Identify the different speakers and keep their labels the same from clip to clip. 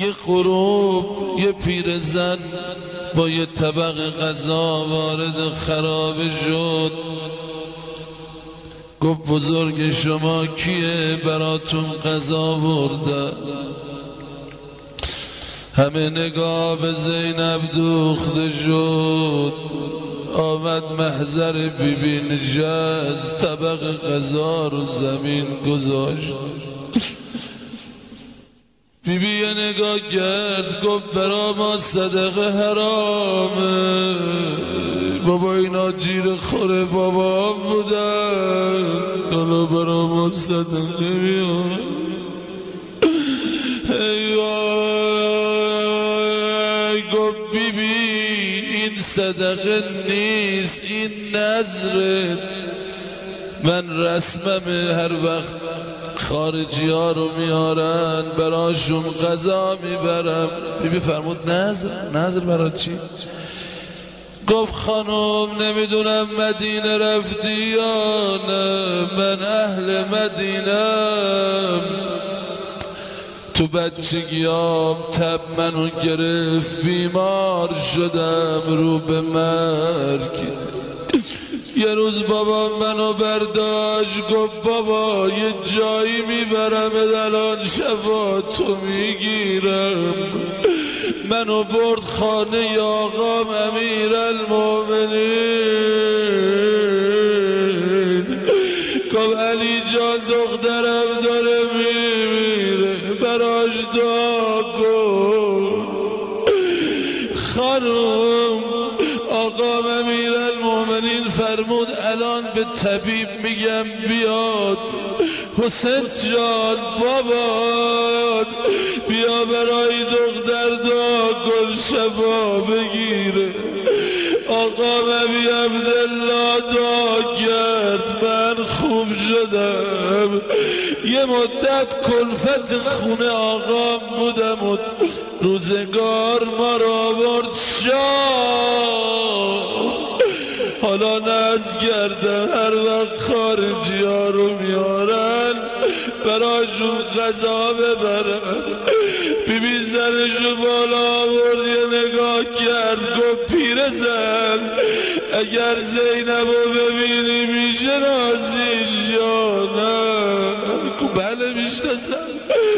Speaker 1: یه غروب یه پیرزن با یه طبق غذا وارد خرابه شد. گفت بزرگ شما کیه براتون غذا برده؟ همه نگاه به زینب دوخته شد. آمد محضر بیبی نشست، طبق غذا رو زمین گذاشت. بیبی یه نگاه کرد گفت برا ما صدقه حرامه. بابا اینا جیر خوره بابا بودن، حالا برا ما صدقه میان. گفت بیبی این صدقه نیست، این نذره. من رسممه هر وقت خارجی ها رو میارن براشون غذا میبرم. بیبی فرمود نذر برای چی؟ گفت خانم نمیدونم مدینه رفتی یا نه، من اهل مدینم. تو بچگیام تب منو گرفت، بیمار شدم رو به مرگ. یه روز بابا منو برداشت گفت بابا یه جایی میبرم الان شفا تو میگیرم. منو برد خانه آقام امیر المومنین. گفت علی جان دخترم داره میمیره، براش دعا کن. خانم آقام امیر المومنین فرمود الان به طبیب میگم بیاد. حسین جان بابا بیا برای دختر دعا کن شفا بگیره. آقا ابی عبدالله دعا کرد، من خوب شدم. یه مدت کلفت خونه آقام بودم و روزگار ما را برد شاه. حالا ناز کردم هر وقت خارجی ها رو میارن براشون غذا ببرن. بیبی سرشو بالا آورد یه نگاه کرد گفت پیرزن اگر زینب رو ببینی میشناسیش یا نه؟ گفت بله میشناسم.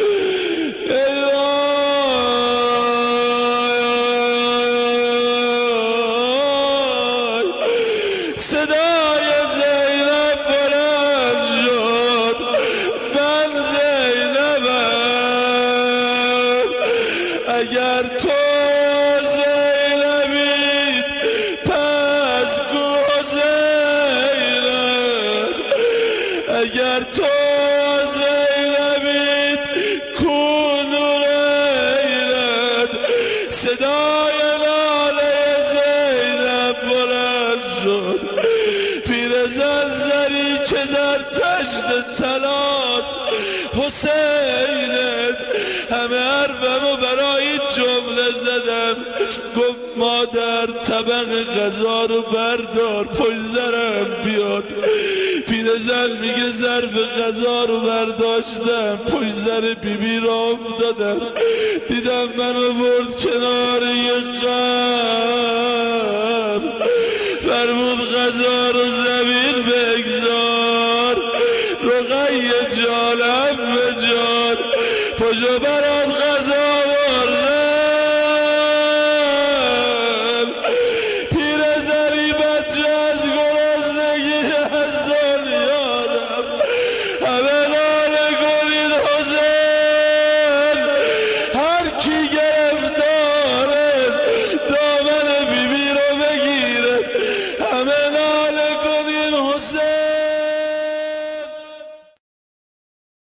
Speaker 1: صدای زینب بلند شد، من زینبم. اگر تو زینبی پس گو زینب، اگر تو زینبی کو نوریلت. صدای ناله زینب بلند شد. پیرزن زری که در تشت تلاست حسینت. همه حرفمو برای جمله زدم. گفت مادر طبق غذا رو بردار پشت زرم بیاد. پیرزن میگه ظرف غذا رو برداشتم پشت زر بیبی را افتادم، دیدم منو برد کنار یه قبر. فرمود غذا رو زمین بگذار. رقیه جانم به جان پشت برات غذا آوردم.